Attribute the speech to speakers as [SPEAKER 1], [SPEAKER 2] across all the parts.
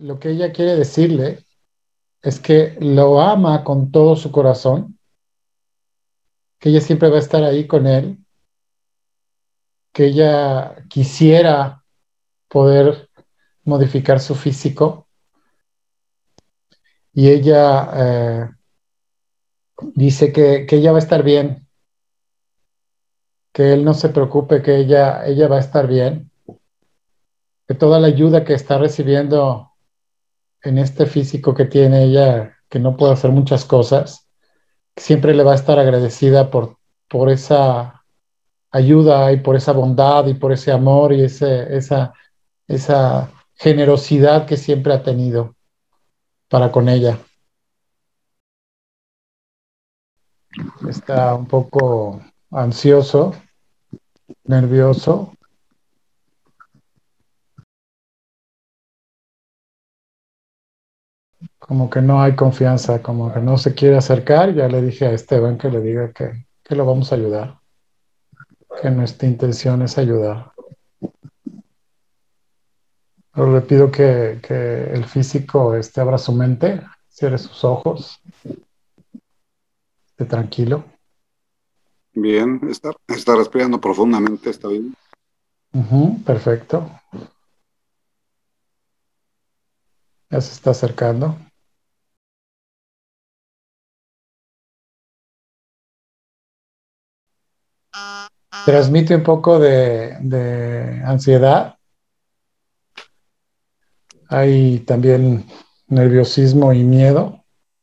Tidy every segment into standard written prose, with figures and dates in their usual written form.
[SPEAKER 1] lo que ella quiere decirle es que lo ama con todo su corazón, que ella siempre va a estar ahí con él, que ella quisiera poder modificar su físico y ella dice que ella va a estar bien, que él no se preocupe, que ella va a estar bien, que toda la ayuda que está recibiendo en este físico que tiene ella, que no puede hacer muchas cosas, siempre le va a estar agradecida por esa ayuda y por esa bondad y por ese amor y esa generosidad que siempre ha tenido para con ella. Está un poco ansioso, nervioso, como que no hay confianza, como que no se quiere acercar. Ya le dije a Esteban que le diga que lo vamos a ayudar, que nuestra intención es ayudar. Pero le pido que el físico abra su mente, cierre sus ojos, esté tranquilo.
[SPEAKER 2] Bien, está respirando profundamente, está bien.
[SPEAKER 1] Ujú, perfecto, ya se está acercando. Transmite un poco de ansiedad. Hay también nerviosismo y miedo.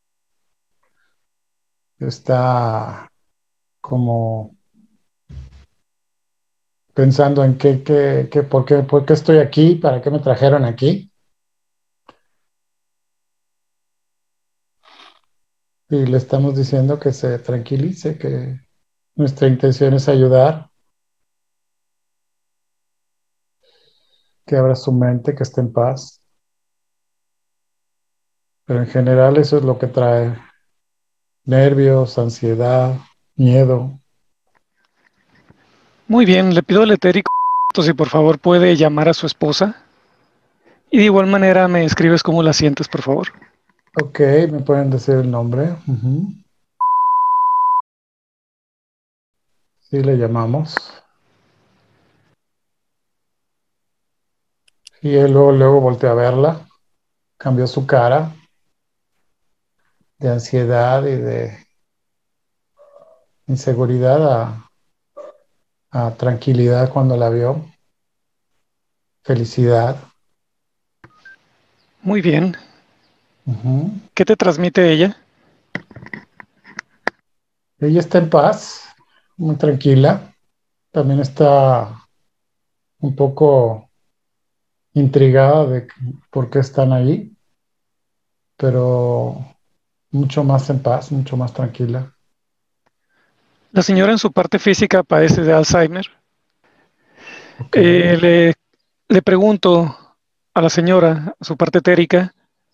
[SPEAKER 1] Está como pensando en por qué estoy aquí, para qué me trajeron aquí. Y le estamos diciendo que se tranquilice, que nuestra intención es ayudar, que abra su mente, que esté en paz. Pero en general eso es lo que trae nervios, ansiedad, miedo.
[SPEAKER 3] Muy bien, le pido al etérico si por favor puede llamar a su esposa y de igual manera me escribes cómo la sientes, por favor.
[SPEAKER 1] Ok, me pueden decir el nombre. Ujú. Sí, le llamamos. Y él luego volteó a verla, cambió su cara de ansiedad y de inseguridad a tranquilidad cuando la vio, felicidad.
[SPEAKER 3] Muy bien.
[SPEAKER 1] Ujú.
[SPEAKER 3] ¿Qué te transmite ella?
[SPEAKER 1] Ella está en paz, muy tranquila. También está un poco intrigada de por qué están ahí, pero mucho más en paz, mucho más tranquila.
[SPEAKER 3] La señora en su parte física padece de Alzheimer.
[SPEAKER 1] Ok.
[SPEAKER 3] Eh, le, le pregunto a la señora, a su parte etérica,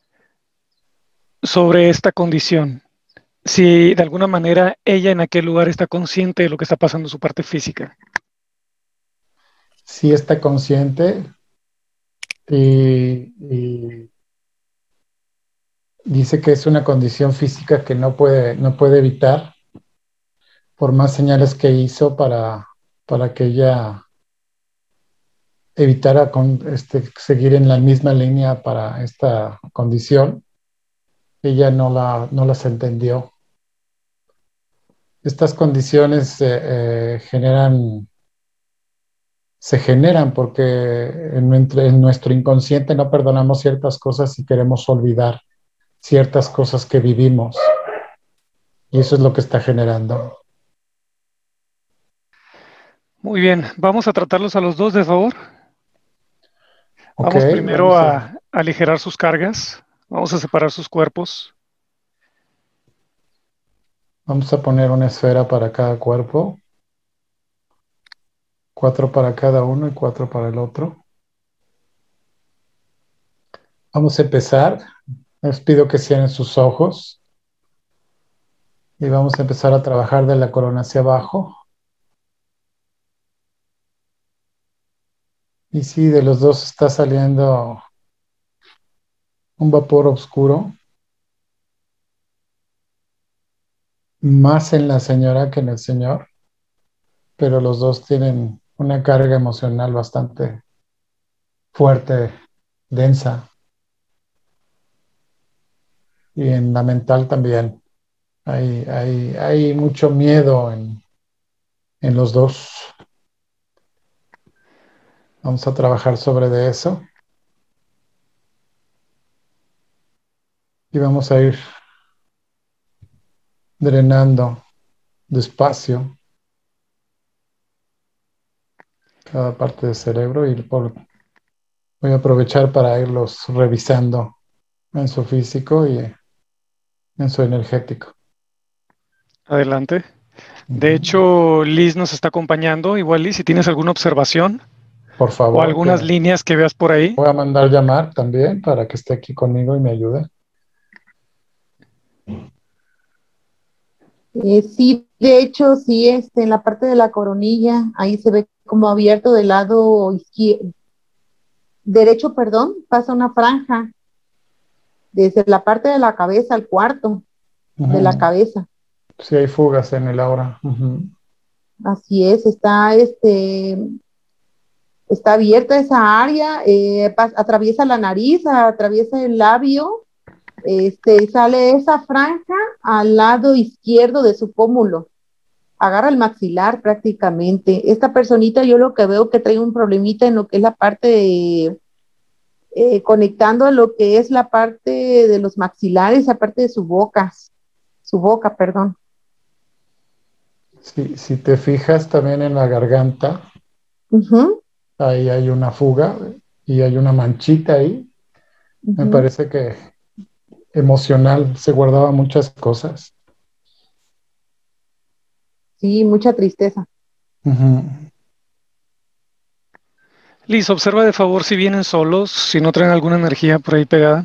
[SPEAKER 3] sobre esta condición. Si de alguna manera ella en aquel lugar está consciente de lo que está pasando en su parte física.
[SPEAKER 1] Sí está consciente y dice que es una condición física que no puede evitar por más señales que hizo para que ella evitara seguir en la misma línea para esta condición. Ella no las entendió. Estas condiciones se generan porque en nuestro inconsciente no perdonamos ciertas cosas y queremos olvidar ciertas cosas que vivimos. Y eso es lo que está generando.
[SPEAKER 3] Muy bien, vamos a tratarlos a los dos, de favor.
[SPEAKER 1] Ok,
[SPEAKER 3] Vamos primero a aligerar sus cargas. Vamos a separar sus cuerpos.
[SPEAKER 1] vamos a poner una esfera para cada cuerpo, cuatro para cada uno y cuatro para el otro. Vamos a empezar. Les pido que cierren sus ojos y vamos a empezar a trabajar de la corona hacia abajo. Y si de los dos está saliendo un vapor oscuro, más en la señora que en el señor, pero los dos tienen una carga emocional bastante fuerte, densa, y en la mental también. Hay mucho miedo en los dos. Vamos a trabajar sobre de eso y vamos a ir drenando despacio cada parte del cerebro voy a aprovechar para irlos revisando en su físico y en su energético.
[SPEAKER 3] Adelante. De
[SPEAKER 1] Ujú.
[SPEAKER 3] hecho, Liz nos está acompañando. Igual, Liz, si tienes alguna observación
[SPEAKER 1] Por
[SPEAKER 3] o
[SPEAKER 1] favor,
[SPEAKER 3] algunas
[SPEAKER 1] que
[SPEAKER 3] líneas que veas por ahí.
[SPEAKER 1] voy a mandar llamar también para que esté aquí conmigo y me ayude.
[SPEAKER 4] Sí, de hecho, sí, en la parte de la coronilla, ahí se ve como abierto del lado izquierdo, derecho, perdón, pasa una franja desde la parte de la cabeza al cuarto de la
[SPEAKER 1] Ujú.
[SPEAKER 4] cabeza.
[SPEAKER 1] Sí, hay fugas en el aura. Ujú.
[SPEAKER 4] Así es, está abierta esa área, atraviesa la nariz, atraviesa el labio, sale esa franja al lado izquierdo de su pómulo, agarra el maxilar prácticamente. Esta personita yo lo que veo que trae un problemita en lo que es la parte conectando a lo que es la parte de los maxilares, aparte de su boca, perdón.
[SPEAKER 1] Si te fijas también en la garganta,
[SPEAKER 4] Ujú,
[SPEAKER 1] ahí hay una fuga y hay una manchita ahí. Me
[SPEAKER 4] ujú.
[SPEAKER 1] parece que emocional se guardaba muchas cosas.
[SPEAKER 4] Sí, mucha tristeza.
[SPEAKER 1] Ujú.
[SPEAKER 3] Liz, observa de favor si vienen solos, si no traen alguna energía por ahí pegada.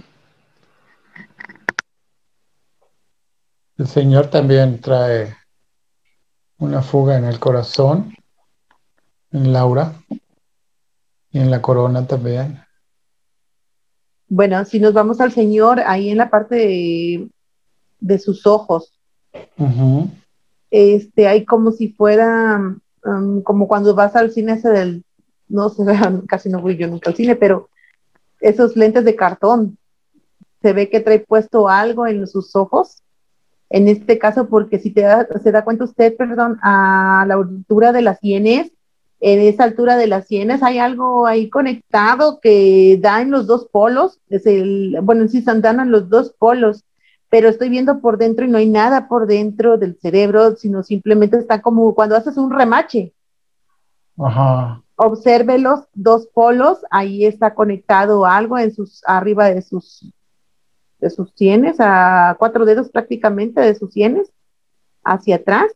[SPEAKER 1] El Señor también trae una fuga en el corazón, en Laura y en la corona también.
[SPEAKER 4] Bueno, si nos vamos al Señor, ahí en la parte de sus ojos,
[SPEAKER 1] Ujú.
[SPEAKER 4] hay como si fuera, como cuando vas al cine ese no sé, casi no voy yo nunca al cine, pero esos lentes de cartón, se ve que trae puesto algo en sus ojos, en este caso, porque si se da cuenta usted, perdón, a la altura de las sienes, en esa altura de las sienes hay algo ahí conectado que da en los dos polos, bueno, sí, se dan en los dos polos, pero estoy viendo por dentro y no hay nada por dentro del cerebro, sino simplemente está como cuando haces un remache.
[SPEAKER 1] Ajá.
[SPEAKER 4] Observe los dos polos, ahí está conectado algo arriba de sus sienes, a 4 dedos prácticamente de sus sienes, hacia atrás,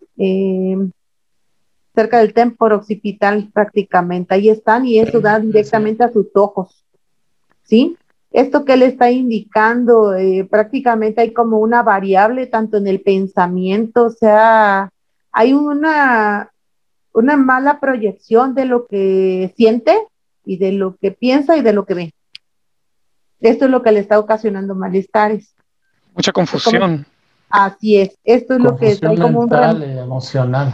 [SPEAKER 4] cerca del temporo occipital prácticamente. Ahí están y eso da
[SPEAKER 1] Sí.
[SPEAKER 4] directamente a sus ojos, ¿sí? Esto que le está indicando, prácticamente hay como una variable tanto en el pensamiento, o sea, hay una mala proyección de lo que siente y de lo que piensa y de lo que ve. Esto es lo que le está ocasionando malestares.
[SPEAKER 3] Mucha
[SPEAKER 4] Es como,
[SPEAKER 3] confusión.
[SPEAKER 4] así es, esto es lo que
[SPEAKER 1] Confusión
[SPEAKER 4] trae como un
[SPEAKER 1] mental y emocional.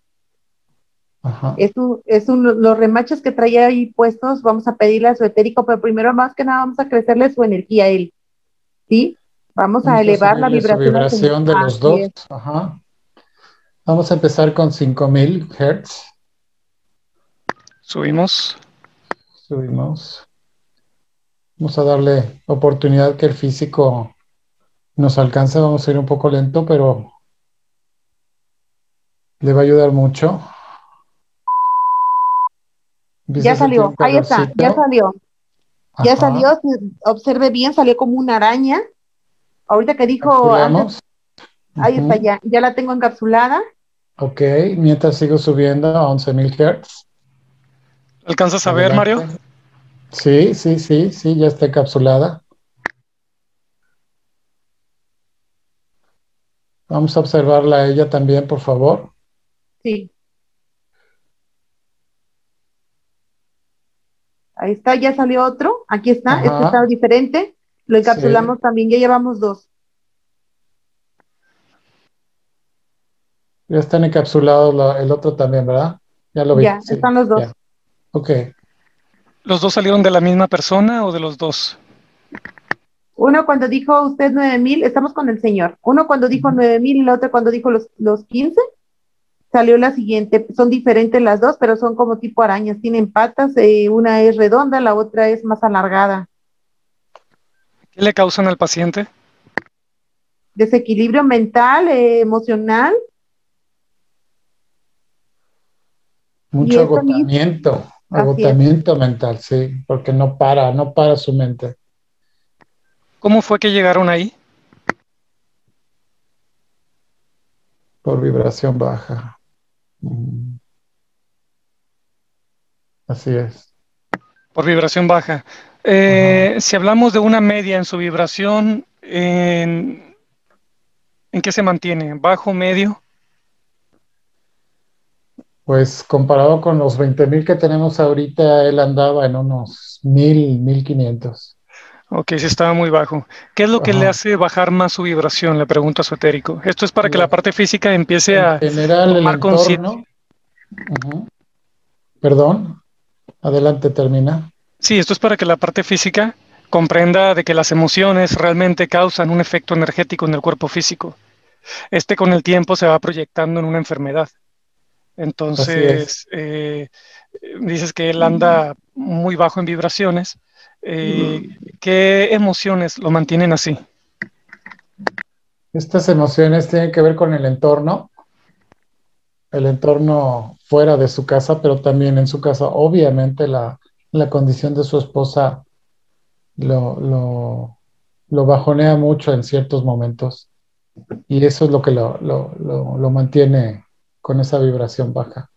[SPEAKER 1] Ajá.
[SPEAKER 4] los remaches que trae ahí puestos, vamos a pedirle a su etérico, pero primero más que nada vamos a crecerle su energía a él, ¿sí? Vamos a
[SPEAKER 1] Vamos a
[SPEAKER 4] elevar la
[SPEAKER 1] subirle su
[SPEAKER 4] vibración al Señor.
[SPEAKER 1] vibración de los
[SPEAKER 4] Así
[SPEAKER 1] dos.
[SPEAKER 4] es.
[SPEAKER 1] Ajá. Vamos a empezar con 5000 Hz.
[SPEAKER 3] Subimos.
[SPEAKER 1] Subimos. Vamos a darle oportunidad que el físico nos alcance. Vamos a ir un poco lento, pero le va a ayudar mucho. Empieza
[SPEAKER 4] Ya
[SPEAKER 1] a sentir
[SPEAKER 4] salió,
[SPEAKER 1] un
[SPEAKER 4] ahí está,
[SPEAKER 1] calorcito.
[SPEAKER 4] ya
[SPEAKER 1] Ajá.
[SPEAKER 4] salió, observe bien, salió como una araña. Ahorita que dijo antes,
[SPEAKER 1] Encapsulamos.
[SPEAKER 4] ahí está,
[SPEAKER 1] Ujú.
[SPEAKER 4] ya la tengo encapsulada.
[SPEAKER 1] Ok. Mientras sigo subiendo a 11000 Hz.
[SPEAKER 3] ¿Alcanzas a ver, Mario?
[SPEAKER 1] Adelante. Sí, sí, sí, sí, ya está encapsulada. Vamos a observarla a ella también, por favor.
[SPEAKER 4] Sí, ahí está, ya salió otro. Aquí está, este está
[SPEAKER 1] Ajá.
[SPEAKER 4] diferente. Lo
[SPEAKER 1] Sí,
[SPEAKER 4] encapsulamos también, ya llevamos 2.
[SPEAKER 1] ya están encapsulados el otro también, ¿verdad? Ya lo vi,
[SPEAKER 4] Ya,
[SPEAKER 1] sí,
[SPEAKER 4] están los
[SPEAKER 1] ya.
[SPEAKER 4] 2.
[SPEAKER 1] Ok,
[SPEAKER 3] ¿Los dos salieron de la misma persona o de los dos?
[SPEAKER 4] Uno cuando dijo usted 9,000, estamos con el señor. Uno cuando dijo 9,000 y el otro cuando dijo los 15, salió la siguiente. Son diferentes las dos, pero son como tipo arañas. Tienen patas, una es redonda, la otra es más alargada.
[SPEAKER 3] ¿Qué le causan al paciente?
[SPEAKER 4] Desequilibrio mental, emocional, y
[SPEAKER 1] mucho
[SPEAKER 4] esta misma, así es.
[SPEAKER 1] agotamiento mental, sí, porque no para su mente
[SPEAKER 3] ¿Cómo fue que llegaron ahí?
[SPEAKER 1] por vibración baja. Así es.
[SPEAKER 3] Por vibración baja.
[SPEAKER 1] Ajá.
[SPEAKER 3] Si hablamos de una media en su vibración, ¿en qué se mantiene? ¿Bajo, medio?
[SPEAKER 1] Pues comparado con los 20,000 que tenemos ahorita, él andaba en unos 1,000, 1,500.
[SPEAKER 3] Ok, sí estaba muy bajo. ¿Qué es lo que le
[SPEAKER 1] Ajá.
[SPEAKER 3] hace bajar más su vibración? Le pregunto a su etérico. Esto es para que la
[SPEAKER 1] Lo-
[SPEAKER 3] parte física empiece
[SPEAKER 1] en
[SPEAKER 3] a
[SPEAKER 1] general, el
[SPEAKER 3] tomar conciencia.
[SPEAKER 1] entorno. Ujú. Perdón, adelante, termina.
[SPEAKER 3] Sí, esto es para que la parte física comprenda de que las emociones realmente causan un efecto energético en el cuerpo físico. Este con el tiempo se va proyectando en una enfermedad.
[SPEAKER 1] Así es.
[SPEAKER 3] Entonces, dices que él anda muy bajo en vibraciones. ¿Qué emociones lo mantienen así?
[SPEAKER 1] Estas emociones tienen que ver con el entorno fuera de su casa, pero también en su casa. Obviamente la condición de su esposa lo, lo, lo bajonea mucho en ciertos momentos y eso es lo que lo mantiene con esa vibración baja.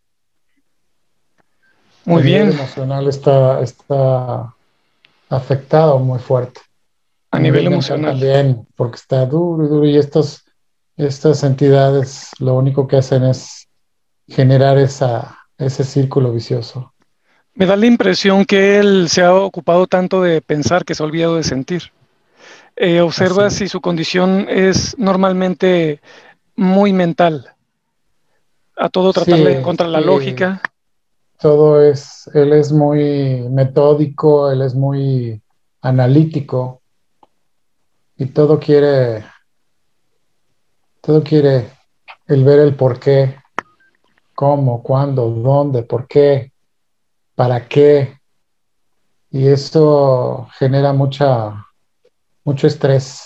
[SPEAKER 1] A
[SPEAKER 3] Muy
[SPEAKER 1] nivel
[SPEAKER 3] bien,
[SPEAKER 1] emocional está afectado muy fuerte.
[SPEAKER 3] a
[SPEAKER 1] A
[SPEAKER 3] nivel
[SPEAKER 1] nivel mental
[SPEAKER 3] emocional.
[SPEAKER 1] también, porque está duro y duro y estas entidades lo único que hacen es generar ese círculo vicioso.
[SPEAKER 3] Me da la impresión que él se ha ocupado tanto de pensar que se ha olvidado de sentir. Observa
[SPEAKER 1] Así,
[SPEAKER 3] si su condición es normalmente muy mental, a todo tratarle
[SPEAKER 1] sí,
[SPEAKER 3] contra la
[SPEAKER 1] sí,
[SPEAKER 3] lógica.
[SPEAKER 1] él es muy metódico, él es muy analítico y todo quiere el ver el por qué, cómo, cuándo, dónde, por qué, para qué, y eso genera mucho estrés,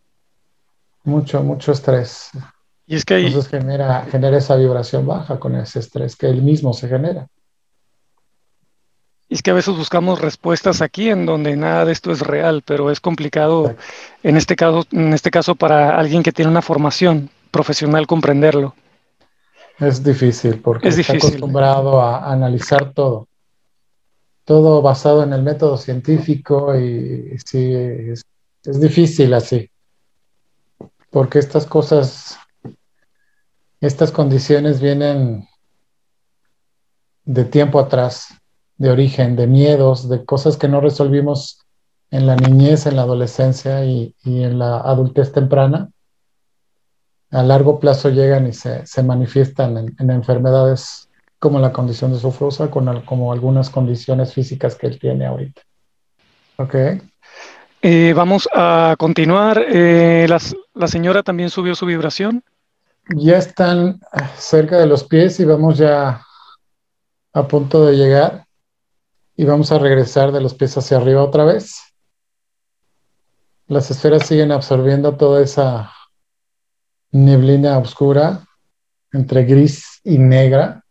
[SPEAKER 1] mucho estrés.
[SPEAKER 3] Y es que hay,
[SPEAKER 1] Entonces genera esa vibración baja con ese estrés que él mismo se genera.
[SPEAKER 3] y es que a veces buscamos respuestas aquí en donde nada de esto es real, pero es complicado
[SPEAKER 1] Exacto.
[SPEAKER 3] en este caso para alguien que tiene una formación profesional comprenderlo.
[SPEAKER 1] Es difícil porque
[SPEAKER 3] Es
[SPEAKER 1] está
[SPEAKER 3] difícil.
[SPEAKER 1] acostumbrado a analizar todo basado en el método científico y sí, es difícil así, porque estas condiciones vienen de tiempo atrás, de origen, de miedos, de cosas que no resolvimos en la niñez, en la adolescencia y en la adultez temprana. A largo plazo llegan y se manifiestan en enfermedades como la condición de sofrosa, como algunas condiciones físicas que él tiene ahorita. ¿Ok?
[SPEAKER 3] Vamos a continuar. La señora también subió su vibración.
[SPEAKER 1] Ya están cerca de los pies y vamos ya a punto de llegar y vamos a regresar de los pies hacia arriba otra vez. Las esferas siguen absorbiendo toda esa neblina oscura entre gris y negra.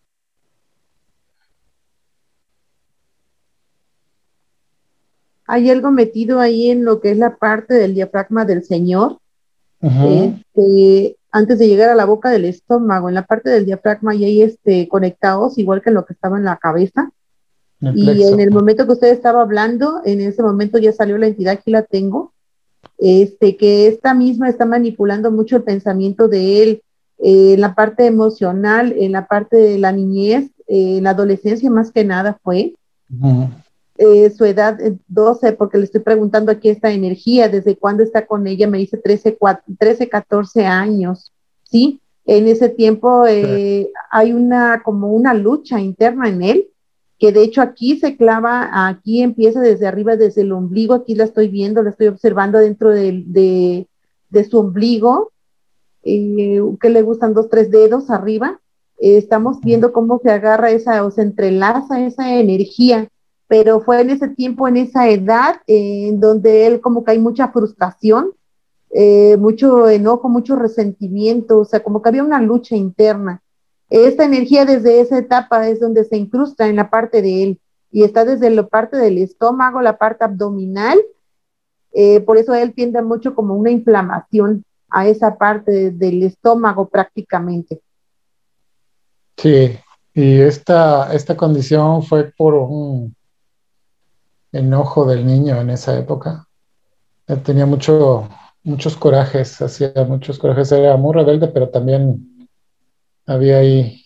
[SPEAKER 4] Hay algo metido ahí en lo que es la parte del diafragma del señor,
[SPEAKER 1] Ujú.
[SPEAKER 4] antes de llegar a la boca del estómago, en la parte del diafragma y hay conectados, igual que en lo que estaba en la cabeza.
[SPEAKER 1] En el
[SPEAKER 4] Y en
[SPEAKER 1] plexo.
[SPEAKER 4] el momento que usted estaba hablando, en ese momento ya salió la entidad, aquí la tengo, que esta misma está manipulando mucho el pensamiento de él, en la parte emocional, en la parte de la niñez, en la adolescencia más que nada fue.
[SPEAKER 1] Ujú.
[SPEAKER 4] su edad 12, porque le estoy preguntando aquí esta energía, desde cuándo está con ella, me dice 13, 14 años, ¿sí? En ese tiempo hay como una lucha interna en él, que de hecho aquí se clava, aquí empieza desde arriba, desde el ombligo, aquí la estoy viendo, la estoy observando dentro de su ombligo, que le gustan 2, 3 dedos arriba. Estamos viendo cómo se agarra esa, o se entrelaza esa energía, pero fue en ese tiempo, en esa edad, en donde él como que hay mucha frustración, mucho enojo, mucho resentimiento, o sea, como que había una lucha interna. Esta energía desde esa etapa es donde se incrusta en la parte de él y está desde la parte del estómago, la parte abdominal, por eso él tiende mucho como una inflamación a esa parte del estómago prácticamente.
[SPEAKER 1] Sí, y esta condición fue por un enojo del niño en esa época. Él tenía muchos corajes, hacía muchos corajes, era muy rebelde, pero también había ahí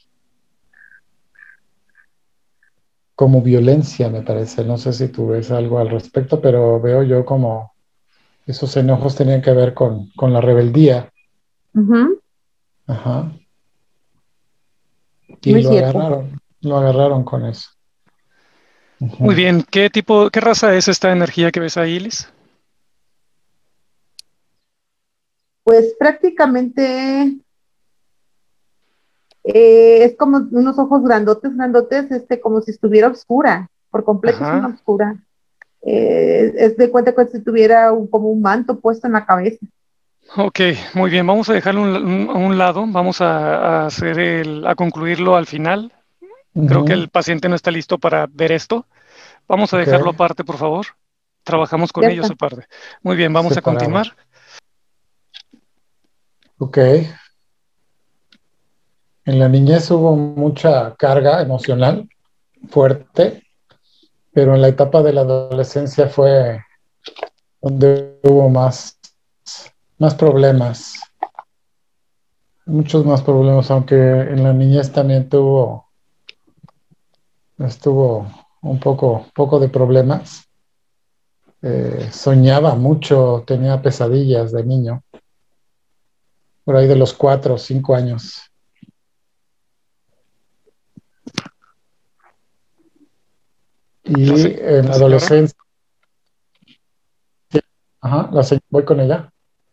[SPEAKER 1] como violencia, me parece. No sé si tú ves algo al respecto, pero veo yo como esos enojos tenían que ver con la rebeldía.
[SPEAKER 4] Ujú,
[SPEAKER 1] Ajá. Y
[SPEAKER 4] muy cierto.
[SPEAKER 1] lo agarraron con eso.
[SPEAKER 3] Muy
[SPEAKER 1] Ujú.
[SPEAKER 3] bien, qué raza es esta energía que ves ahí, Liz?
[SPEAKER 4] Pues prácticamente es como unos ojos grandotes, grandotes, como si estuviera oscura, por completo es una
[SPEAKER 3] Ajá.
[SPEAKER 4] oscura. Es de cuenta que si tuviera como un manto puesto en la cabeza.
[SPEAKER 3] Ok, muy bien, vamos a dejarlo a un lado, vamos a hacer a concluirlo al final. Creo que
[SPEAKER 1] Ujú.
[SPEAKER 3] el paciente no está listo para ver esto. Vamos a
[SPEAKER 1] Ok,
[SPEAKER 3] dejarlo aparte, por favor. Trabajamos con
[SPEAKER 4] Ya
[SPEAKER 3] ellos
[SPEAKER 4] está.
[SPEAKER 3] aparte. Muy bien, vamos a
[SPEAKER 1] separado.
[SPEAKER 3] continuar.
[SPEAKER 1] Ok. En la niñez hubo mucha carga emocional fuerte, pero en la etapa de la adolescencia fue donde hubo más problemas, muchos más problemas, aunque en la niñez también estuvo un poco de problemas. Soñaba mucho, tenía pesadillas de niño, por ahí de los 4 o 5 años.
[SPEAKER 3] La,
[SPEAKER 1] Y en
[SPEAKER 3] la
[SPEAKER 1] la
[SPEAKER 3] señora.
[SPEAKER 1] adolescencia, ajá, voy con ella.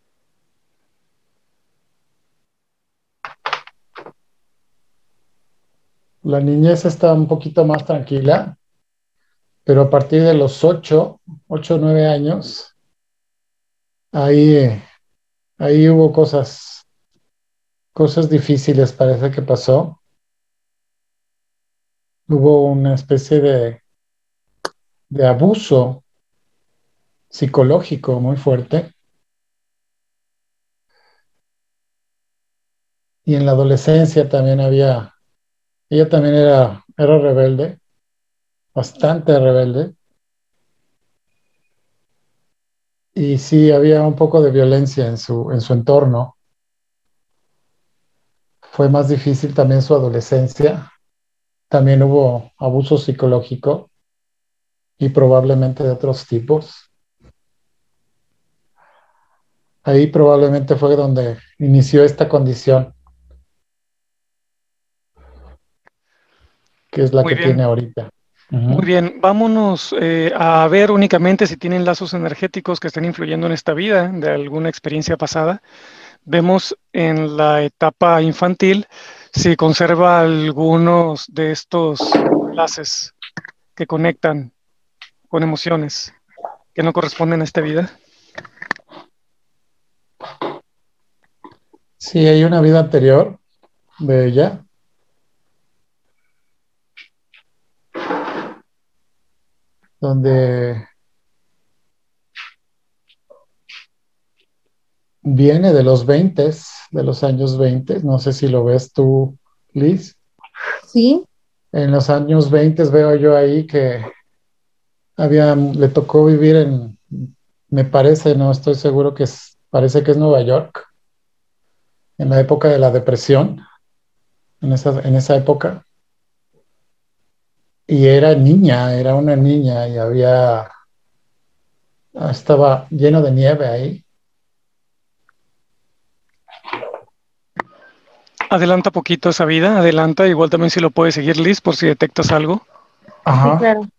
[SPEAKER 1] La niñez está un poquito más tranquila, pero a partir de los 8 o 9 años, ahí, ahí hubo cosas difíciles, parece que pasó. Hubo una especie de abuso psicológico muy fuerte. Y en la adolescencia también ella también era rebelde, bastante rebelde. Y sí, había un poco de violencia en su entorno. Fue más difícil también su adolescencia. También hubo abuso psicológico y probablemente de otros tipos. Ahí probablemente fue donde inició esta condición, que es la
[SPEAKER 3] Muy
[SPEAKER 1] que tiene
[SPEAKER 3] bien,
[SPEAKER 1] ahorita.
[SPEAKER 3] muy
[SPEAKER 1] Ujú.
[SPEAKER 3] bien. Vámonos a ver únicamente si tienen lazos energéticos que estén influyendo en esta vida de alguna experiencia pasada. Vemos en la etapa infantil si conserva algunos de estos enlaces que conectan con emociones que no corresponden a esta vida.
[SPEAKER 1] Sí, hay una vida anterior de ella, donde viene de los 20, de los años 20. No sé si lo ves tú, Liz.
[SPEAKER 4] Sí,
[SPEAKER 1] En los años 20 veo yo ahí que le tocó vivir me parece, no estoy seguro parece que es Nueva York, en la época de la depresión, en esa época. y era una niña y estaba lleno de nieve ahí.
[SPEAKER 3] Adelanta poquito esa vida, adelanta, igual también si lo puedes seguir, Liz, por si detectas algo.
[SPEAKER 4] Sí,
[SPEAKER 1] Ajá.
[SPEAKER 4] claro.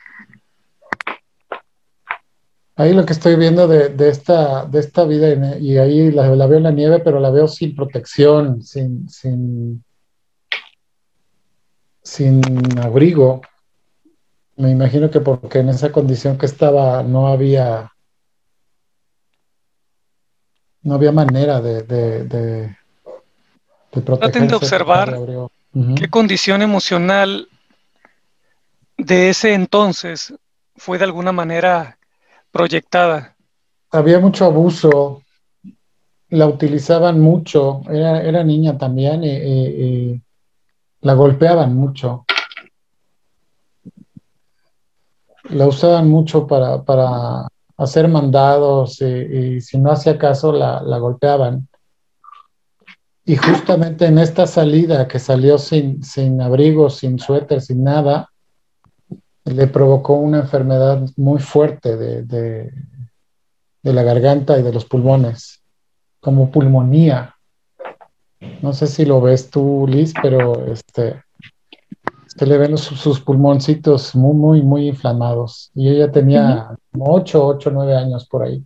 [SPEAKER 1] Ahí lo que estoy viendo de esta vida, y ahí la veo en la nieve, pero la veo sin protección, sin abrigo. Me imagino que porque en esa condición que estaba no había manera de
[SPEAKER 3] Traten de
[SPEAKER 1] protegerse, de darle
[SPEAKER 3] observar
[SPEAKER 1] abrigo.
[SPEAKER 3] qué
[SPEAKER 1] Ujú.
[SPEAKER 3] condición emocional de ese entonces fue de alguna manera proyectada.
[SPEAKER 1] Había mucho abuso, la utilizaban mucho, era niña también y la golpeaban mucho, la usaban mucho para hacer mandados y si no hacía caso la golpeaban. Y justamente en esta salida que salió sin abrigo, sin suéter, sin nada, le provocó una enfermedad muy fuerte de la garganta y de los pulmones, como pulmonía. No sé si lo ves tú, Liz, pero se le ven sus pulmoncitos muy inflamados. Y ella
[SPEAKER 4] Ujú.
[SPEAKER 1] tenía como 9 años por ahí.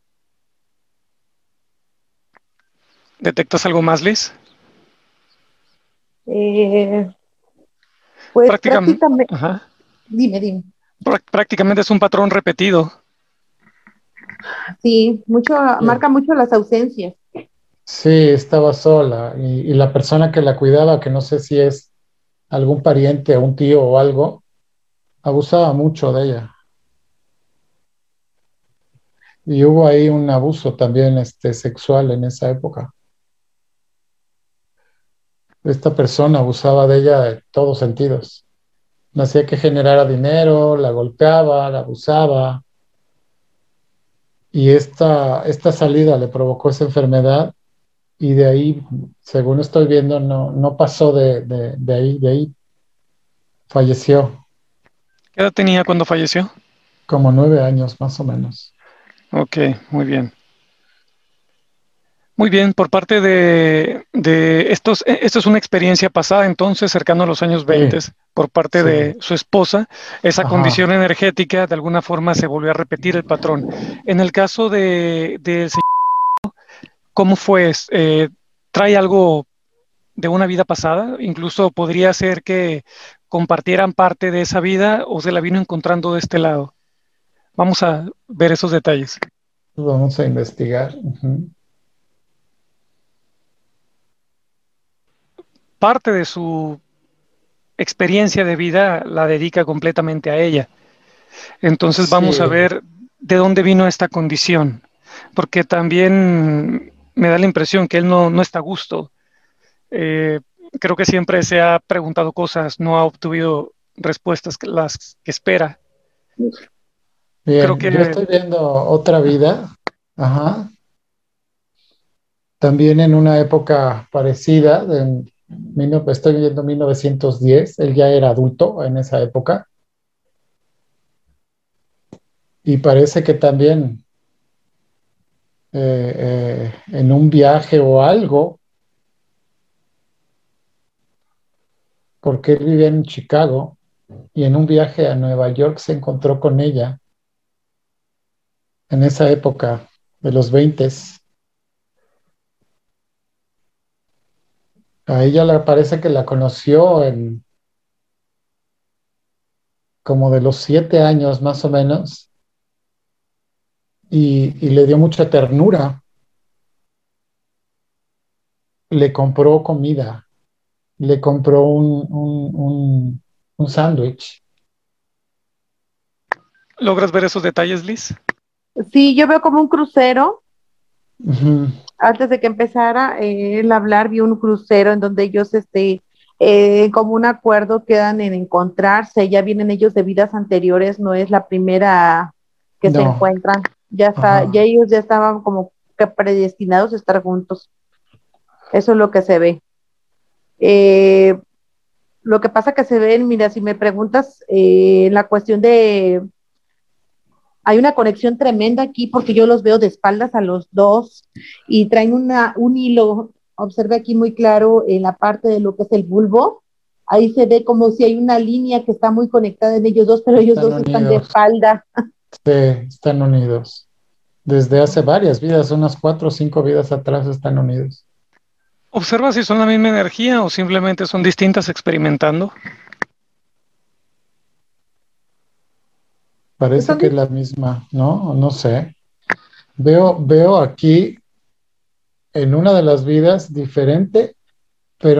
[SPEAKER 3] ¿Detectas algo más, Liz?
[SPEAKER 4] Eh, pues
[SPEAKER 3] Prácticamente,
[SPEAKER 4] prácticamente,
[SPEAKER 3] ajá.
[SPEAKER 4] dime.
[SPEAKER 3] Prácticamente es un patrón repetido.
[SPEAKER 4] Sí,
[SPEAKER 1] Sí,
[SPEAKER 4] marca mucho las ausencias.
[SPEAKER 1] sí, estaba sola. Y la persona que la cuidaba, que no sé si es algún pariente, un tío o algo, abusaba mucho de ella. Y hubo ahí un abuso también sexual en esa época. Esta persona abusaba de ella en todos sentidos. Le hacía que generara dinero, la golpeaba, la abusaba. Y esta salida le provocó esa enfermedad y de ahí, según estoy viendo, no pasó de ahí falleció,
[SPEAKER 3] ¿Qué edad tenía cuando falleció?
[SPEAKER 1] como 9 años más o menos.
[SPEAKER 3] Ok, muy bien. Muy bien, por parte de estos, esto es una experiencia pasada, entonces, cercano a los años
[SPEAKER 1] Sí,
[SPEAKER 3] 20, por parte
[SPEAKER 1] sí,
[SPEAKER 3] de su esposa, esa
[SPEAKER 1] ajá.
[SPEAKER 3] condición energética de alguna forma se volvió a repetir el patrón. En el caso del señor, ¿cómo fue? ¿Trae algo de una vida pasada? Incluso podría ser que compartieran parte de esa vida o se la vino encontrando de este lado. Vamos a ver esos detalles.
[SPEAKER 1] Vamos a investigar. Ujú.
[SPEAKER 3] Parte de su experiencia de vida la dedica completamente a ella. Entonces vamos a
[SPEAKER 1] Sí,
[SPEAKER 3] ver de dónde vino esta condición, porque también me da la impresión que él no está a gusto. Eh, Creo que siempre se ha preguntado cosas, no ha obtenido respuestas que las que espera. Creo
[SPEAKER 1] bien. Yo
[SPEAKER 3] que
[SPEAKER 1] estoy viendo otra vida, ajá, también en una época parecida, estoy viendo 1910. Él ya era adulto en esa época y parece que también en un viaje o algo, porque él vivía en Chicago y en un viaje a Nueva York se encontró con ella en esa época de los 20. A ella le parece que la conoció en como de los 7 años más o menos y le dio mucha ternura. Le compró comida, le compró un sándwich.
[SPEAKER 3] logras ver esos detalles, Liz.
[SPEAKER 4] Sí, yo veo como un crucero.
[SPEAKER 1] Ujú.
[SPEAKER 4] Antes de que empezara el hablar, vi un crucero en donde ellos, como un acuerdo, quedan en encontrarse. Ya vienen ellos de vidas anteriores, no es la primera que se
[SPEAKER 1] No,
[SPEAKER 4] encuentran. Ya está, ya
[SPEAKER 1] ajá.
[SPEAKER 4] ellos ya estaban como que predestinados a estar juntos. Eso es lo que se ve. Eh, Lo que pasa que se ven, mira, si me preguntas la cuestión de, hay una conexión tremenda aquí porque yo los veo de espaldas a los dos y traen un hilo, observe aquí muy claro en la parte de lo que es el bulbo, ahí se ve como si hay una línea que está muy conectada en ellos dos, pero ellos
[SPEAKER 1] Están
[SPEAKER 4] dos están de
[SPEAKER 1] unidos,
[SPEAKER 4] espalda.
[SPEAKER 1] sí, están unidos. Desde hace varias vidas, unas 4 o 5 vidas atrás están unidos.
[SPEAKER 3] Observa si son la misma energía o simplemente son distintas experimentando.
[SPEAKER 1] Parece que es la misma, ¿no? No sé. Veo aquí en una de las vidas diferente, pero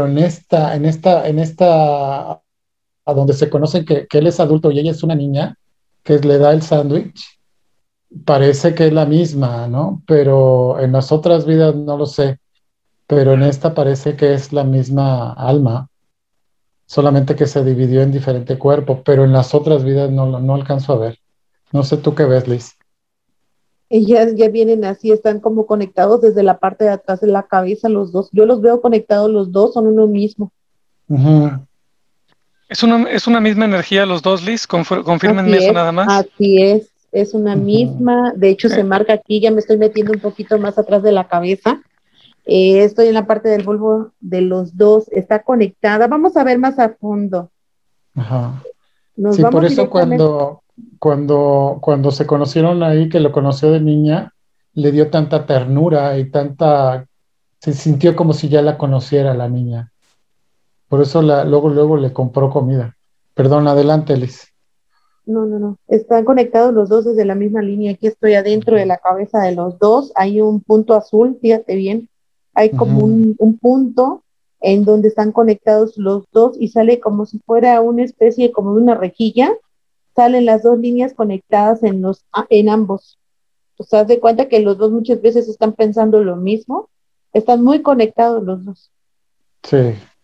[SPEAKER 1] a donde se conocen que él es adulto y ella es una niña, que le da el sándwich, parece que es la misma, ¿no? Pero en las otras vidas no lo sé, pero en esta parece que es la misma alma, solamente que se dividió en diferente cuerpo, pero en las otras vidas no alcanzo a ver. No sé tú qué ves, Liz.
[SPEAKER 4] Ellas ya vienen así, están como conectados desde la parte de atrás de la cabeza los dos. Yo los veo conectados los dos, son uno mismo.
[SPEAKER 1] Ujú,
[SPEAKER 3] Es una misma energía los dos, Liz. Confírmenme eso nada más.
[SPEAKER 4] Así es una
[SPEAKER 1] ujú.
[SPEAKER 4] misma. De hecho, se
[SPEAKER 3] Eh,
[SPEAKER 4] marca aquí, ya me estoy metiendo un poquito más atrás de la cabeza. Estoy en la parte del bulbo de los dos, está conectada. Vamos a ver más a fondo.
[SPEAKER 1] Ajá.
[SPEAKER 4] Nos
[SPEAKER 1] Sí, por
[SPEAKER 4] vamos
[SPEAKER 1] eso
[SPEAKER 4] directamente.
[SPEAKER 1] cuando se conocieron ahí, que lo conoció de niña, le dio tanta ternura y se sintió como si ya la conociera la niña. Por eso luego le compró comida. Perdón, adelante, Liz.
[SPEAKER 4] No, no, no. Están conectados los dos desde la misma línea. Aquí estoy adentro de la cabeza de los dos. Hay un punto azul, fíjate bien. Hay como
[SPEAKER 1] Ujú,
[SPEAKER 4] un punto en donde están conectados los dos y sale como si fuera una especie como de una rejilla. Salen las dos líneas conectadas en ambos. O sea, haz de cuenta que los dos muchas veces están pensando lo mismo. Están muy conectados los dos.
[SPEAKER 1] sí,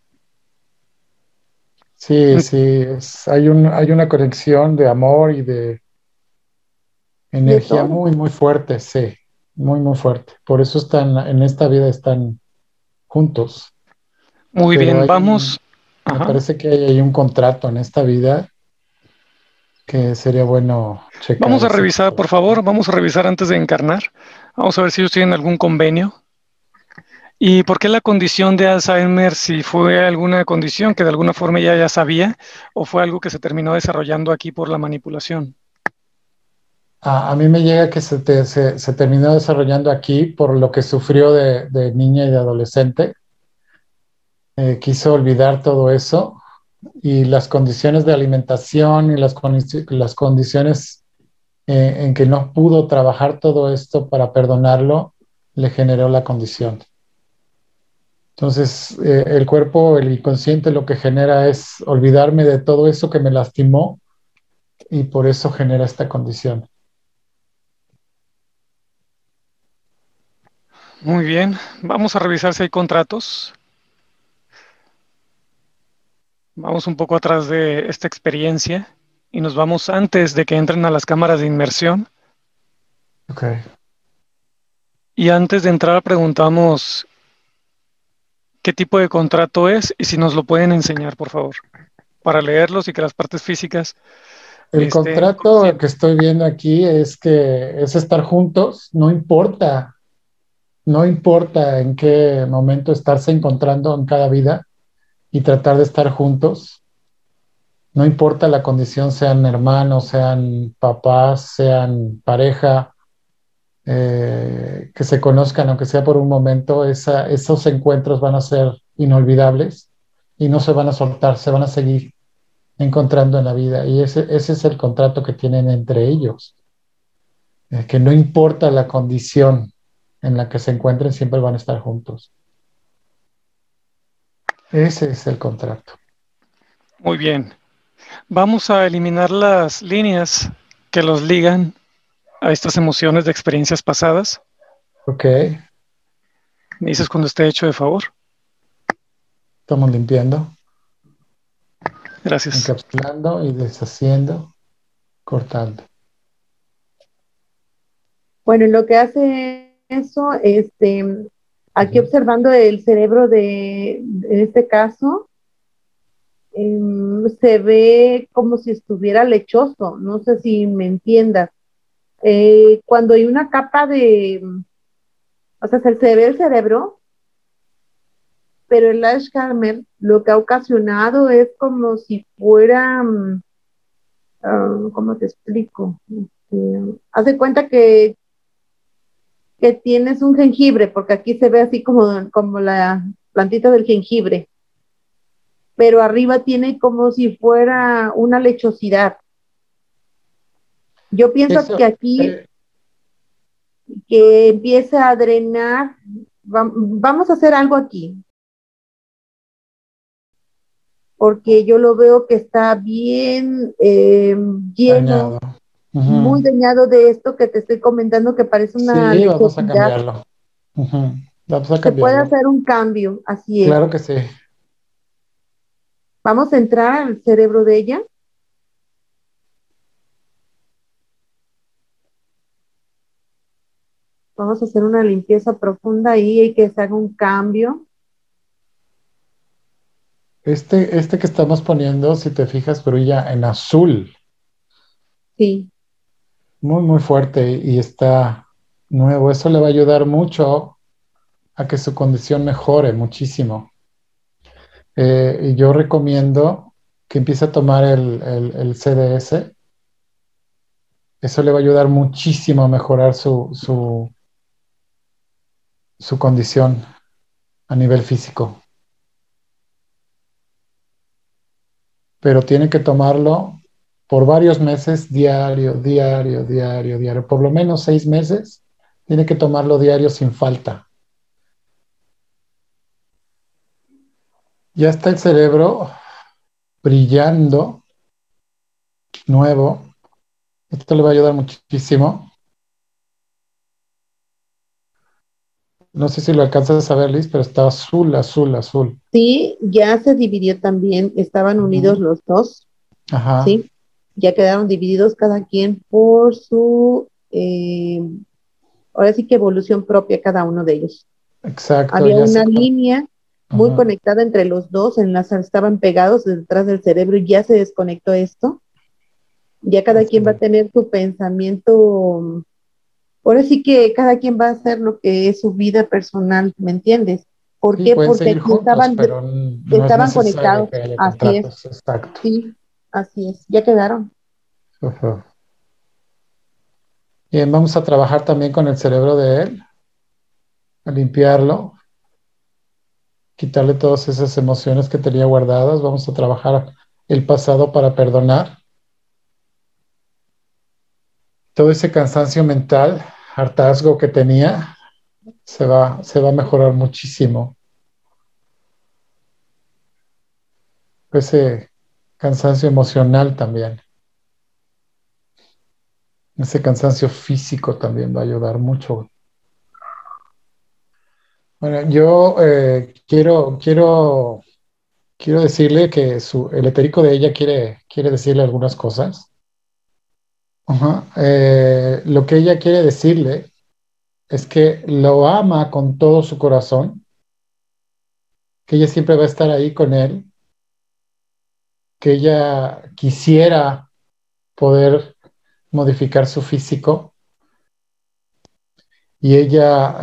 [SPEAKER 1] sí, sí. Hay una conexión de amor y de
[SPEAKER 4] De
[SPEAKER 1] energía
[SPEAKER 4] todo.
[SPEAKER 1] muy fuerte, sí, muy fuerte. Por eso en esta vida están juntos.
[SPEAKER 3] muy
[SPEAKER 1] Pero
[SPEAKER 3] bien, vamos.
[SPEAKER 1] me
[SPEAKER 3] Ajá.
[SPEAKER 1] parece que hay un contrato en esta vida que sería bueno checar
[SPEAKER 3] Vamos a
[SPEAKER 1] ese
[SPEAKER 3] revisar, por
[SPEAKER 1] contrato,
[SPEAKER 3] favor,
[SPEAKER 1] ¿no?
[SPEAKER 3] vamos a revisar antes de encarnar. Vamos a ver si ellos tienen algún convenio. ¿Y por qué la condición de Alzheimer? Si fue alguna condición que de alguna forma ella ya sabía o fue algo que se terminó desarrollando aquí por la manipulación.
[SPEAKER 1] A mí me llega que se terminó desarrollando aquí por lo que sufrió de niña y de adolescente. Quiso olvidar todo eso y las condiciones de alimentación y las condiciones en que no pudo trabajar todo esto para perdonarlo, le generó la condición. Entonces, el cuerpo, el inconsciente, lo que genera es olvidarme de todo eso que me lastimó y por eso genera esta condición.
[SPEAKER 3] Muy bien, vamos a revisar si hay contratos. Vamos un poco atrás de esta experiencia y nos vamos antes de que entren a las cámaras de inmersión.
[SPEAKER 1] Ok.
[SPEAKER 3] Y antes de entrar preguntamos qué tipo de contrato es y si nos lo pueden enseñar, por favor, para leerlos y que las partes físicas
[SPEAKER 1] El
[SPEAKER 3] estén
[SPEAKER 1] contrato que
[SPEAKER 3] conscientes.
[SPEAKER 1] estoy viendo aquí es que es estar juntos, no importa en qué momento estarse encontrando en cada vida y tratar de estar juntos, no importa la condición, sean hermanos, sean papás, sean pareja, que se conozcan, aunque sea por un momento, esos encuentros van a ser inolvidables y no se van a soltar, se van a seguir encontrando en la vida. Y ese es el contrato que tienen entre ellos, que no importa la condición en la que se encuentren, siempre van a estar juntos. Ese es el contrato.
[SPEAKER 3] Muy bien. Vamos a eliminar las líneas que los ligan a estas emociones de experiencias pasadas.
[SPEAKER 1] Ok,
[SPEAKER 3] Me dices cuando esté hecho de favor.
[SPEAKER 1] estamos limpiando,
[SPEAKER 3] Gracias.
[SPEAKER 1] encapsulando y deshaciendo, cortando.
[SPEAKER 4] Bueno, en lo que hace eso, aquí
[SPEAKER 1] Ujú.
[SPEAKER 4] observando el cerebro en este caso, se ve como si estuviera lechoso, no sé si me entiendas. Cuando hay una capa o sea, se ve el cerebro, pero el Alzheimer lo que ha ocasionado es como si fuera, ¿cómo te explico? Haz de cuenta que tienes un jengibre, porque aquí se ve así como la plantita del jengibre, pero arriba tiene como si fuera una lechosidad. Yo pienso que
[SPEAKER 1] Eso,
[SPEAKER 4] aquí que empiece a drenar, vamos a hacer algo aquí, porque yo lo veo que está bien lleno,
[SPEAKER 1] dañado.
[SPEAKER 4] muy
[SPEAKER 1] Ujú.
[SPEAKER 4] dañado de esto que te estoy comentando que parece una
[SPEAKER 1] Sí, vamos a
[SPEAKER 4] lechosidad.
[SPEAKER 1] cambiarlo. Ujú. Vamos a
[SPEAKER 4] Se puede
[SPEAKER 1] cambiarlo.
[SPEAKER 4] hacer un cambio, así es.
[SPEAKER 1] Claro que sí.
[SPEAKER 4] Vamos a entrar al cerebro de ella. Vamos a hacer una limpieza profunda ahí y que se haga un cambio.
[SPEAKER 1] Este que estamos poniendo, si te fijas, brilla en azul,
[SPEAKER 4] Sí,
[SPEAKER 1] muy, muy fuerte y está nuevo. Eso le va a ayudar mucho a que su condición mejore muchísimo. Y yo recomiendo que empiece a tomar el CDS. Eso le va a ayudar muchísimo a mejorar su condición a nivel físico. Pero tiene que tomarlo por varios meses, diario, diario, diario, diario. Por lo menos 6 meses, tiene que tomarlo diario sin falta. Ya está el cerebro brillando, nuevo. Esto le va a ayudar muchísimo. No sé si lo alcanzas a ver, Liz, pero está azul, azul, azul.
[SPEAKER 4] sí, ya se dividió también, estaban unidos
[SPEAKER 1] Ujú.
[SPEAKER 4] los dos,
[SPEAKER 1] Ajá,
[SPEAKER 4] ¿sí? Ya quedaron divididos cada quien por su, ahora sí que evolución propia cada uno de ellos.
[SPEAKER 1] exacto,
[SPEAKER 4] Había
[SPEAKER 1] ya se...
[SPEAKER 4] una línea muy
[SPEAKER 1] Ujú.
[SPEAKER 4] conectada entre los dos, estaban pegados detrás del cerebro y ya se desconectó esto. Ya cada
[SPEAKER 1] Así
[SPEAKER 4] quien va a
[SPEAKER 1] es.
[SPEAKER 4] tener su pensamiento, ahora sí que cada quien va a hacer lo que es su vida personal, ¿me entiendes? ¿Por
[SPEAKER 1] Sí,
[SPEAKER 4] qué?
[SPEAKER 1] pueden
[SPEAKER 4] Porque
[SPEAKER 1] seguir
[SPEAKER 4] aquí
[SPEAKER 1] juntos, pero no es
[SPEAKER 4] estaban
[SPEAKER 1] necesario
[SPEAKER 4] conectados,
[SPEAKER 1] que haya
[SPEAKER 4] así es,
[SPEAKER 1] contratos. Exacto.
[SPEAKER 4] sí, así es, ya quedaron.
[SPEAKER 1] Ujú. Bien, vamos a trabajar también con el cerebro de él, a limpiarlo, quitarle todas esas emociones que tenía guardadas. Vamos a trabajar el pasado para perdonar. Todo ese cansancio mental, hartazgo que tenía, se va a mejorar muchísimo. Ese cansancio emocional también, ese cansancio físico también va a ayudar mucho. Bueno, yo quiero decirle que el etérico de ella quiere decirle algunas cosas. Ajá. Lo que ella quiere decirle es que lo ama con todo su corazón, que ella siempre va a estar ahí con él, que ella quisiera poder modificar su físico y ella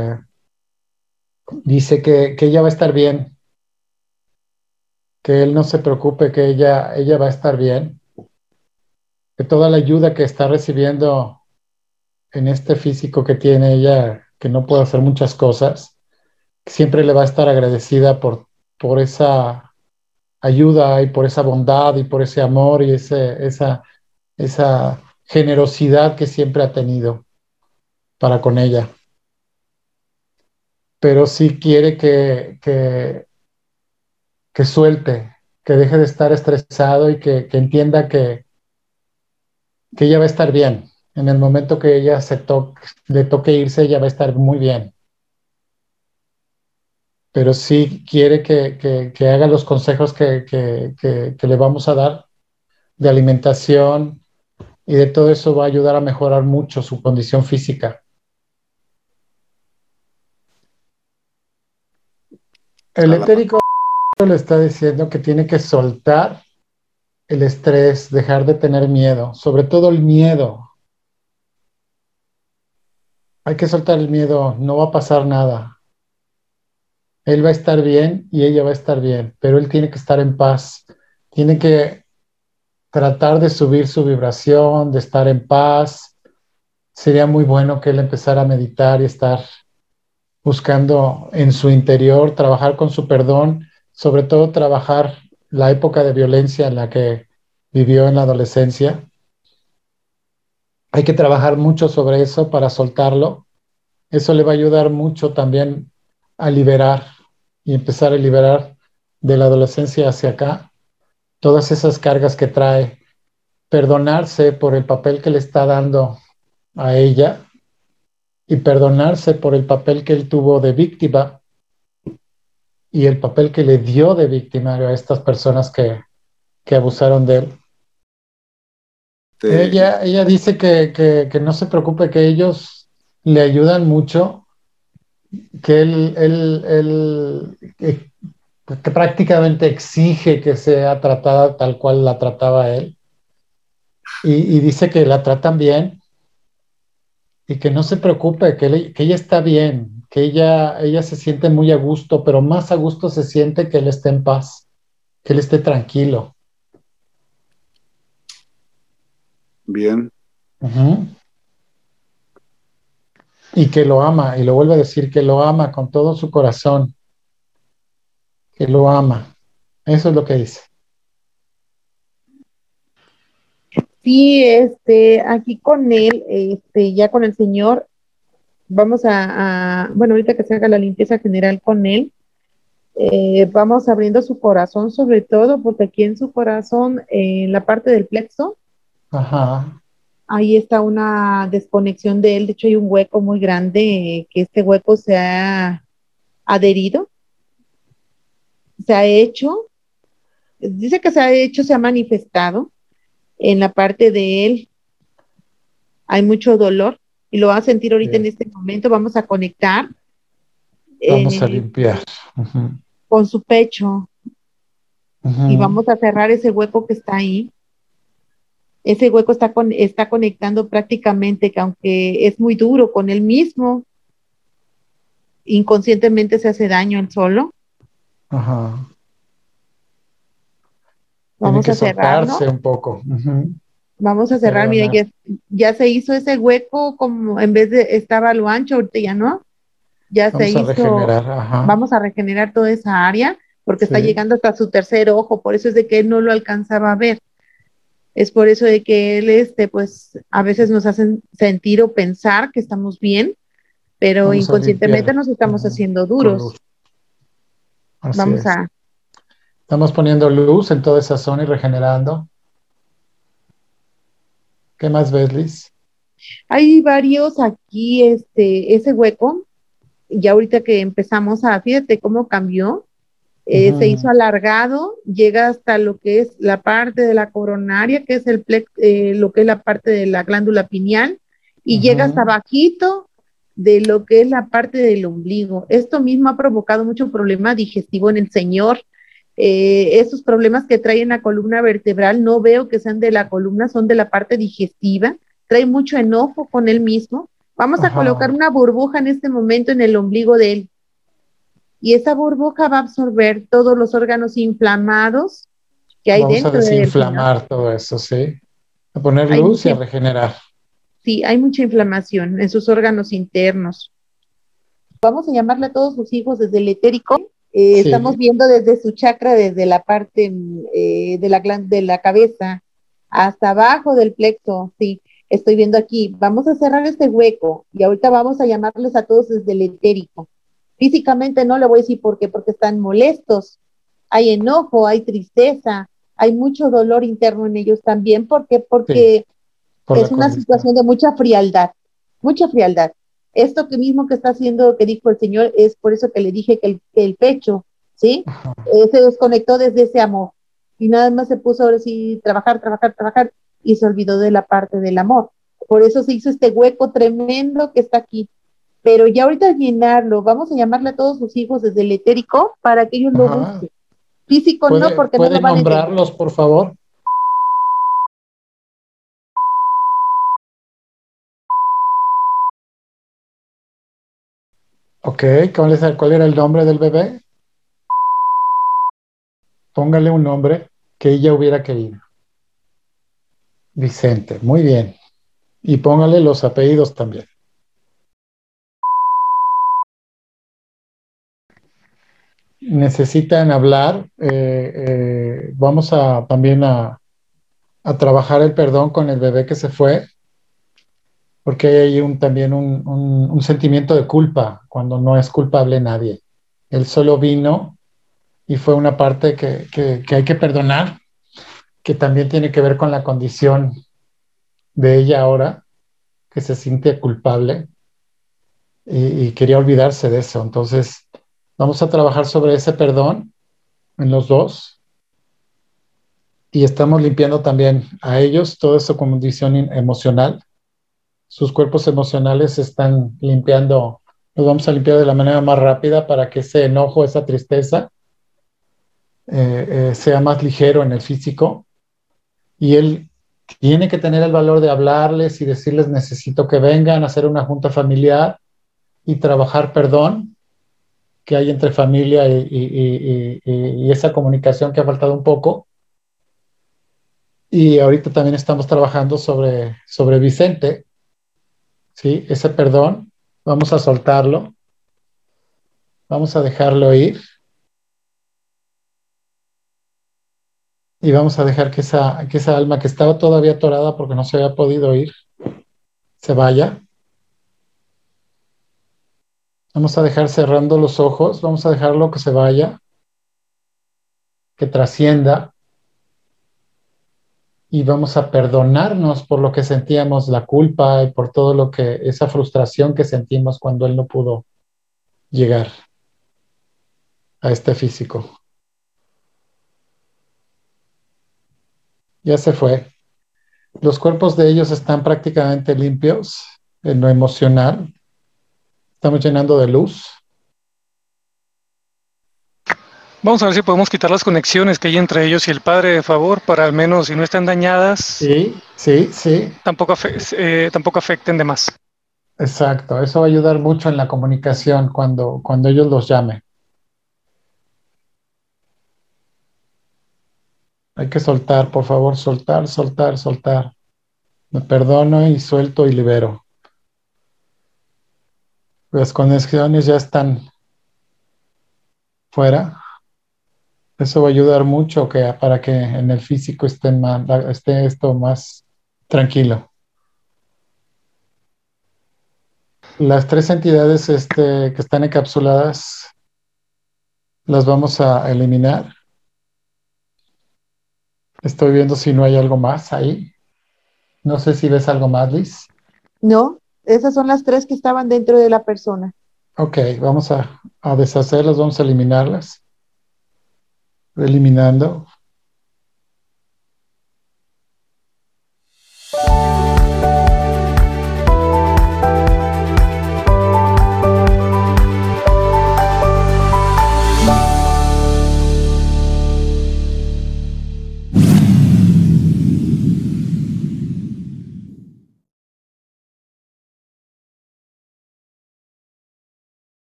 [SPEAKER 1] dice que ella va a estar bien, que él no se preocupe, que ella va a estar bien, que toda la ayuda que está recibiendo en este físico que tiene ella, que no puede hacer muchas cosas, siempre le va a estar agradecida por esa ayuda y por esa bondad y por ese amor y esa generosidad que siempre ha tenido para con ella. Pero sí quiere que suelte, que deje de estar estresado y que entienda que ella va a estar bien. En el momento que ella le toque irse, ella va a estar muy bien. Pero sí quiere que haga los consejos que le vamos a dar de alimentación y de todo eso va a ayudar a mejorar mucho su condición física. El
[SPEAKER 2] Está la
[SPEAKER 1] etérico le está diciendo que tiene que soltar el estrés, dejar de tener miedo, sobre todo el miedo. Hay que soltar el miedo, no va a pasar nada. Él va a estar bien y ella va a estar bien, pero él tiene que estar en paz. Tiene que tratar de subir su vibración, de estar en paz. Sería muy bueno que él empezara a meditar y estar buscando en su interior, trabajar con su perdón, sobre todo trabajar la época de violencia en la que vivió en la adolescencia. Hay que trabajar mucho sobre eso para soltarlo. Eso le va a ayudar mucho también a liberar y empezar a liberar de la adolescencia hacia acá todas esas cargas que trae. Perdonarse por el papel que le está dando a ella y perdonarse por el papel que él tuvo de víctima y el papel que le dio de victimario a estas personas que abusaron de él.
[SPEAKER 2] Este,
[SPEAKER 1] Ella dice que no se preocupe, que ellos le ayudan mucho, que que prácticamente exige que sea tratada tal cual la trataba él. Y dice que la tratan bien y que no se preocupe, que ella está bien, que ella se siente muy a gusto, pero más a gusto se siente que él esté en paz, que él esté tranquilo.
[SPEAKER 2] bien,
[SPEAKER 1] Ujú. Y que lo ama, y lo vuelve a decir, que lo ama con todo su corazón, que lo ama. Eso es lo que dice.
[SPEAKER 4] Sí, aquí con él, ya con el señor, vamos bueno, ahorita que se haga la limpieza general con él, vamos abriendo su corazón sobre todo, porque aquí en su corazón, en la parte del plexo,
[SPEAKER 1] Ajá,
[SPEAKER 4] ahí está una desconexión de él. De hecho hay un hueco muy grande, que este hueco se ha adherido, se ha hecho, dice que se ha hecho, se ha manifestado en la parte de él. Hay mucho dolor y lo va a sentir ahorita en
[SPEAKER 1] bien.
[SPEAKER 4] este momento. Vamos a conectar
[SPEAKER 1] Vamos a
[SPEAKER 4] eh,
[SPEAKER 1] limpiar. Ujú,
[SPEAKER 4] con su pecho y
[SPEAKER 1] ujú.
[SPEAKER 4] vamos a cerrar ese hueco que está ahí. Ese hueco está conectando prácticamente, que aunque es muy duro con él mismo, inconscientemente se hace daño él solo.
[SPEAKER 1] Ajá. Tiene
[SPEAKER 4] Vamos
[SPEAKER 1] que
[SPEAKER 4] a cerrarlo,
[SPEAKER 1] soltarse un poco. Ujú.
[SPEAKER 4] vamos a cerrar. Mira,
[SPEAKER 1] Perdonar.
[SPEAKER 4] ya se hizo ese hueco, como en vez de estaba a lo ancho, ahorita ya no, ya se
[SPEAKER 1] Vamos a
[SPEAKER 4] hizo.
[SPEAKER 1] regenerar. Ajá.
[SPEAKER 4] Vamos a regenerar toda esa área porque está
[SPEAKER 1] Sí.
[SPEAKER 4] llegando hasta su tercer ojo, por eso es de que él no lo alcanzaba a ver. Es por eso de que él, pues, a veces nos hacen sentir o pensar que estamos bien, pero
[SPEAKER 1] Vamos a
[SPEAKER 4] inconscientemente
[SPEAKER 1] limpiar.
[SPEAKER 4] nos estamos
[SPEAKER 1] Ujú.
[SPEAKER 4] haciendo
[SPEAKER 1] Con
[SPEAKER 4] duros.
[SPEAKER 1] luz. Así
[SPEAKER 4] Vamos
[SPEAKER 1] es.
[SPEAKER 4] a,
[SPEAKER 1] Estamos poniendo luz en toda esa zona y regenerando. ¿Qué más ves, Liz?
[SPEAKER 4] hay varios aquí, ese hueco, ya ahorita que empezamos fíjate cómo cambió, se hizo
[SPEAKER 1] Ujú,
[SPEAKER 4] alargado, llega hasta lo que es la parte de la coronaria, que es lo que es la parte de la glándula pineal, y llega hasta
[SPEAKER 1] ujú.
[SPEAKER 4] bajito de lo que es la parte del ombligo. Esto mismo ha provocado mucho problema digestivo en el señor. Esos problemas que trae en la columna vertebral, no veo que sean de la columna, son de la parte digestiva. Trae mucho enojo con él mismo. Vamos a colocar
[SPEAKER 1] Ajá.
[SPEAKER 4] una burbuja en este momento en el ombligo de él, y esa burbuja va a absorber todos los órganos inflamados que hay
[SPEAKER 1] Vamos a
[SPEAKER 4] dentro del señor.
[SPEAKER 1] desinflamar todo eso, ¿sí? A poner
[SPEAKER 4] Hay
[SPEAKER 1] luz y
[SPEAKER 4] mucha,
[SPEAKER 1] a regenerar.
[SPEAKER 4] sí, hay mucha inflamación en sus órganos internos. Vamos a llamarle a todos sus hijos desde el etérico. Estamos
[SPEAKER 1] Sí.
[SPEAKER 4] viendo desde su chakra, desde la parte de la cabeza hasta abajo del plexo. Sí, estoy viendo aquí. Vamos a cerrar este hueco y ahorita vamos a llamarles a todos desde el etérico. Físicamente no le voy a decir por qué, porque están molestos. Hay enojo, hay tristeza, hay mucho dolor interno en ellos también. ¿Por qué?
[SPEAKER 1] Sí,
[SPEAKER 4] Porque
[SPEAKER 1] por
[SPEAKER 4] es
[SPEAKER 1] la
[SPEAKER 4] una
[SPEAKER 1] condición.
[SPEAKER 4] situación de mucha frialdad, mucha frialdad. Esto que mismo que está haciendo, que dijo el Señor, es por eso que le dije que el pecho, ¿sí?
[SPEAKER 1] Ajá.
[SPEAKER 4] Se desconectó desde ese amor y nada más se puso ahora sí trabajar, trabajar, trabajar y se olvidó de la parte del amor. Por eso se hizo este hueco tremendo que está aquí. Pero ya ahorita al llenarlo, vamos a llamarle a todos sus hijos desde el etérico para que ellos lo
[SPEAKER 1] Ajá.
[SPEAKER 4] busquen. Físico no, porque no
[SPEAKER 1] ¿Puede
[SPEAKER 4] lo van a entender.
[SPEAKER 1] nombrarlos, por favor? Ok, ¿cuál era el nombre del bebé? Póngale un nombre que ella hubiera querido. Vicente, muy bien. Y póngale los apellidos también. Necesitan hablar. Vamos también a trabajar el perdón con el bebé que se fue, porque hay también un sentimiento de culpa cuando no es culpable nadie. Él solo vino y fue una parte que hay que perdonar, que también tiene que ver con la condición de ella ahora, que se siente culpable y quería olvidarse de eso. Entonces, vamos a trabajar sobre ese perdón en los dos y estamos limpiando también a ellos toda su condición emocional. Sus cuerpos emocionales se están limpiando, los vamos a limpiar de la manera más rápida para que ese enojo, esa tristeza, sea más ligero en el físico. Y él tiene que tener el valor de hablarles y decirles, necesito que vengan a hacer una junta familiar y trabajar perdón que hay entre familia y esa comunicación que ha faltado un poco. Y ahorita también estamos trabajando sobre Vicente, ¿sí? Ese perdón, vamos a soltarlo, vamos a dejarlo ir y vamos a dejar que esa alma que estaba todavía atorada porque no se había podido ir, se vaya. Vamos a dejar cerrando los ojos, vamos a dejarlo que se vaya, que trascienda y vamos a perdonarnos por lo que sentíamos, la culpa y por todo lo que, esa frustración que sentimos cuando él no pudo llegar a este físico. Ya se fue. Los cuerpos de ellos están prácticamente limpios en lo emocional. Estamos llenando de luz.
[SPEAKER 3] Vamos a ver si podemos quitar las conexiones que hay entre ellos y el padre, de favor, para al menos, si no están dañadas,
[SPEAKER 1] Sí, sí, sí.
[SPEAKER 3] tampoco afecten de más.
[SPEAKER 1] Exacto. Eso va a ayudar mucho en la comunicación cuando ellos los llamen. Hay que soltar, por favor, soltar, soltar, soltar. Me perdono y suelto y libero. Las conexiones ya están fuera. Eso va a ayudar mucho para que en el físico esté esto más tranquilo. Las tres entidades que están encapsuladas las vamos a eliminar. Estoy viendo si no hay algo más ahí. No sé si ves algo más, Liz.
[SPEAKER 4] No, esas son las tres que estaban dentro de la persona.
[SPEAKER 1] Ok, vamos a deshacerlas, vamos a eliminarlas. Eliminando.